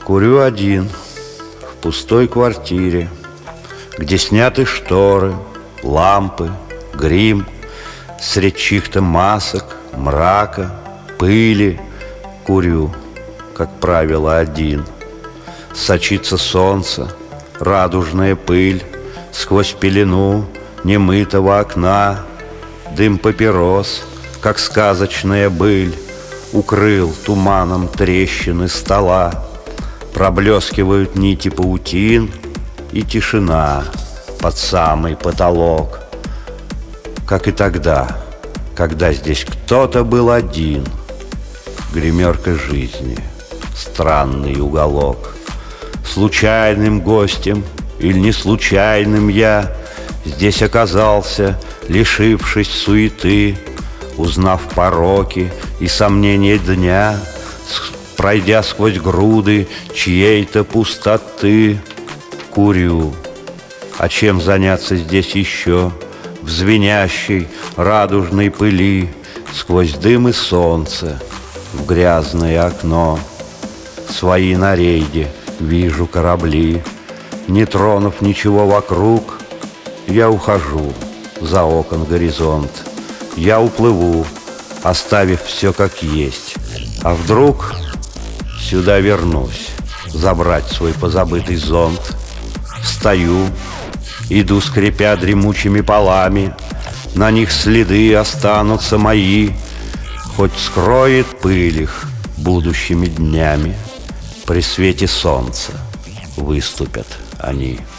Курю один в пустой квартире, где сняты шторы, лампы, грим. Средь чьих-то масок, мрака, пыли курю, как правило, один. Сочится солнце, радужная пыль, сквозь пелену немытого окна. Дым папирос, как сказочная быль, укрыл туманом трещины стола. Проблескивают нити паутин, и тишина под самый потолок. Как и тогда, когда здесь кто-то был один. Гримерка жизни, странный уголок. Случайным гостем или не случайным я здесь оказался, лишившись суеты, узнав пороки и сомнения дня, пройдя сквозь груды чьей-то пустоты. Курю. А чем заняться здесь еще? В звенящей радужной пыли, сквозь дым и солнце, в грязное окно. Свои на рейде вижу корабли. Не тронув ничего вокруг, я ухожу за окон горизонт. Я уплыву, оставив все как есть. А вдруг сюда вернусь, забрать свой позабытый зонт. Встаю, иду, скрипя дремучими полами. На них следы останутся мои, хоть скроет пыль их будущими днями. При свете солнца выступят они.